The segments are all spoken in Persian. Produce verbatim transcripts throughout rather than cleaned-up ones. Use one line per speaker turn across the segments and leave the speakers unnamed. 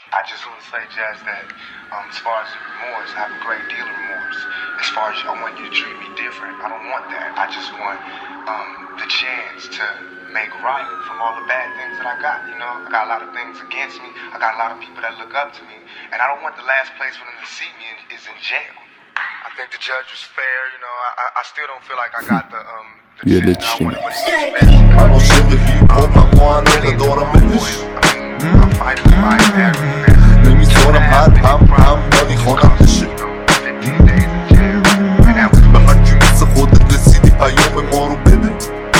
I just want to say, Jazz, that um, as far as the remorse, I have a great deal of remorse. As far as I want you to treat me different, I don't want that. I just want um, the chance to make right from all the bad things that I got. You know, I got a lot of things against me. I got a lot of people that look up to me, and I don't want the last place for them to see me is in jail. I think the judge was fair. You know, I, I still don't feel like I got the um. The
Yedi
chance. I want to
من عاشق هیپ هاپم معلق دارم بهش نمیذارم هر هم هم ولی خوانم بشه به هرکی مثل خودت رسیدی پیام ما رو بده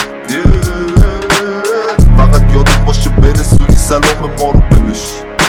فقط یادت باشه برسونی سلام ما رو بهش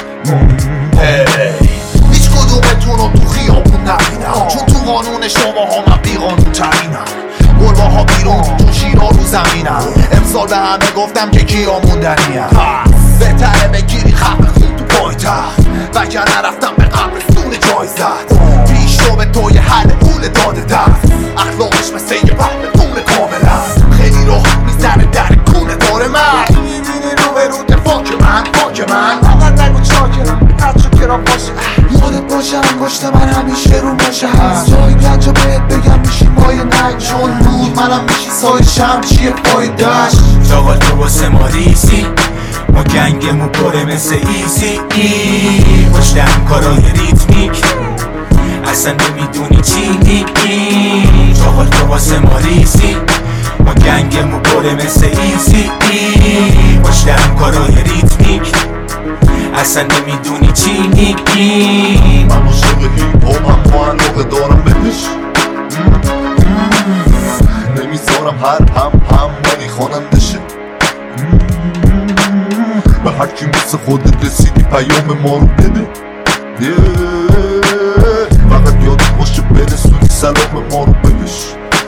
هیچ کدومتون رو تو خیابون نبینم چون تو قانون شما ها من بی قانون ترینم گربه ها بیرون چون شیرها رو زمینم امسال به همه گفتم که کیا موندنیم بهتره بگیری خط خون تو پایتخت وگر نرفتم به قبرستون جایزت پیش رو به توی حل پول داده دست اخلاقش مثل یه پهلوون کاملا خیلی راحت میزنه در کونه داره من میبینی رو به رو دفاک من پاک من فقط نگو چاکرم هرچو کرام باشه یادت باشه انگشت من همیشه رو ماشه هست جایی گنجا بهت بگم میشی مایه نگ چون نور منم میشی سای شم چیه فایدهش
شاغل تو واسه ما ریسی ما گنگمون پره مثل ایزی ای پشت همکارای ریتمیک اصلا نمیدونی چی میگی شاغل تو واسه ما ریسی ما گنگمون پره مثل ایزی ای پشت همکارای ریتمیک اصلا نمیدونی چی میگی
من عاشق هیپ هاپم معلق دارم بهش نمیذارم هر هم هم ولی خواننده شه به هرکی مثل خودت رسیدی پیام ما رو بده فقط یادت باشه برسونی سلام ما رو بهش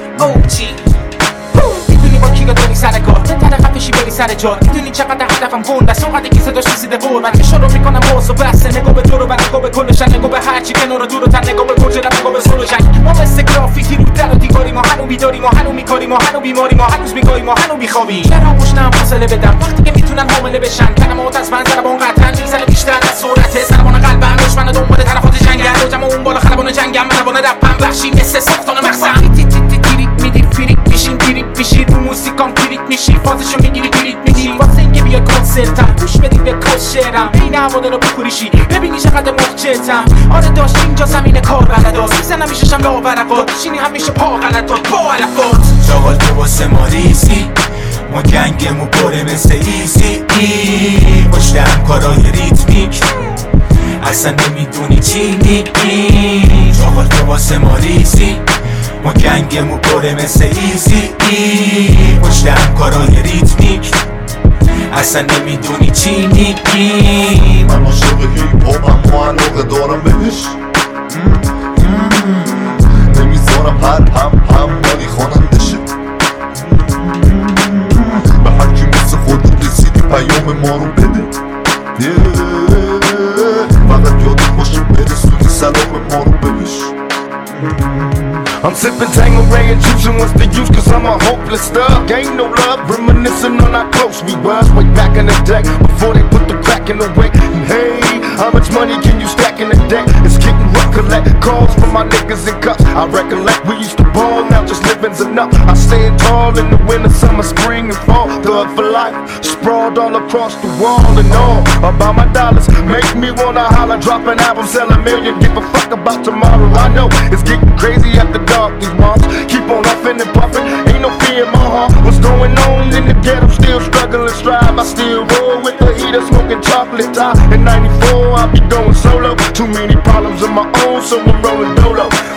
میدونی با کی داری سر کار بهتره خفشی بری سر جا میدونی چقدر هدفم گنده است اونقدر که صداش رسیده قربت که شروع میکنم باز و بسته نگاه به دور و بر نگاه به کلشن نگاه به هرچی کنار و دور و تر نگاه به گرجه نگاه به سلو جنگ ما مثل گرافیتی رو در و دیواری ما هنو بیداری ما هنو میکاری ما هنو بیماری ما هنوز میگاهی ما هنو میخوابی چرا پشتم فاصله بدم وقتی که میتونن حامله بشن کلمات از من ضربان قطعا میزنه بیشتر از سرعت ضربان قلبم دشمن دنبال طرفات جنگن و جمع اون بالا خلبان جنگم من بانه رپم وحشی مثل ساختان مخزن میدی فریک میشین گریپ میشی رو موسیقام کلیک میشی فازشو میگیری کلیک میگیری واسه اینکه بیا کنسرتم گوش بدی به کس شعرم بین هوادارا بخوریشی ببینی چقدر محجتم آره داشت اینجا زمین کار بلداست میزنم میششم لاورقات میشینی همیشه پا غلطات با علفات
شاغل تو واسه ما ریسی ما گنگمون پره مثل ایزی ای پشت همکارای ریتمیک اصلا نمیدونی چی میگی شاغل تو واسه ما ریسی ما گنگمون پره مثل ایزی ای پشت همکارای ریتمیک اصلا نمیدونی چی میگی
من عاشق هیپ هاپم معلق دارم بهش نمیذارم هر هم هم ولی خواننده شه به هرکی مثل خودت رسیدی پیام ما رو بده فقط یادت باشه برسونی سلام ما رو بهش
I'm sipping Tanqueray and juicing what's the use cause I'm a hopeless thug Ain't no love, reminiscing on how close we was way back in the day before they put the crack in the way. And hey, how much money can you stack in a day? It's getting rough, collect calls from my niggas in cups. I recollect we used to ball, now just living's enough. I stand tall in the winter, summer, spring and fall. Thug for life, sprawled all across the wall and all about my dollars. Make me wanna holler, drop an album, sell a million, give a fuck about tomorrow. I know it's getting crazy after dark, these moms keep on huffing and puffing. Ain't no fear in my heart. What's going on in the ghetto? Still struggling, strive. I still roll with the heater, smoking chocolate top. In ninety-four, I'll be going solo. Too many problems of my own, so I'm rolling dolo.